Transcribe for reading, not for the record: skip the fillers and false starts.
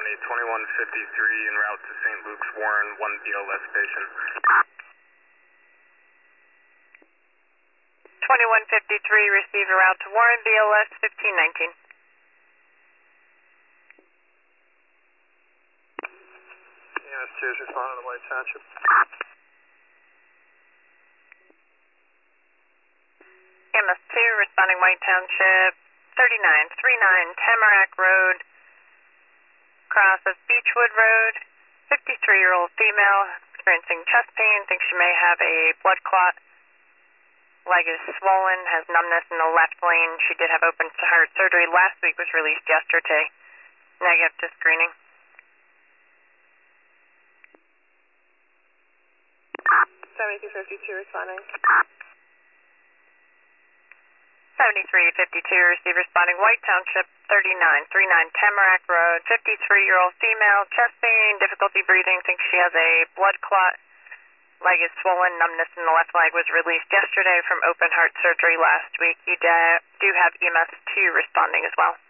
2153 en route to St. Luke's Warren, 1 BLS patient. 2153, receive a route to Warren, BLS 1519. EMS2 is responding to White Township. EMS2 responding White Township, 3939 Tamarack Road, cross of Beechwood Road, 53-year-old female, experiencing chest pain, thinks she may have a blood clot. Leg is swollen, has numbness in the left lane. She did have open heart surgery last week, was released yesterday. Negative to screening. 7252 responding. 7352, receive responding White Township, 3939 Tamarack Road, 53-year-old female, chest pain, difficulty breathing, thinks she has a blood clot. Leg is swollen, numbness in the left leg, was released yesterday from open heart surgery last week. You do have EMS2 responding as well.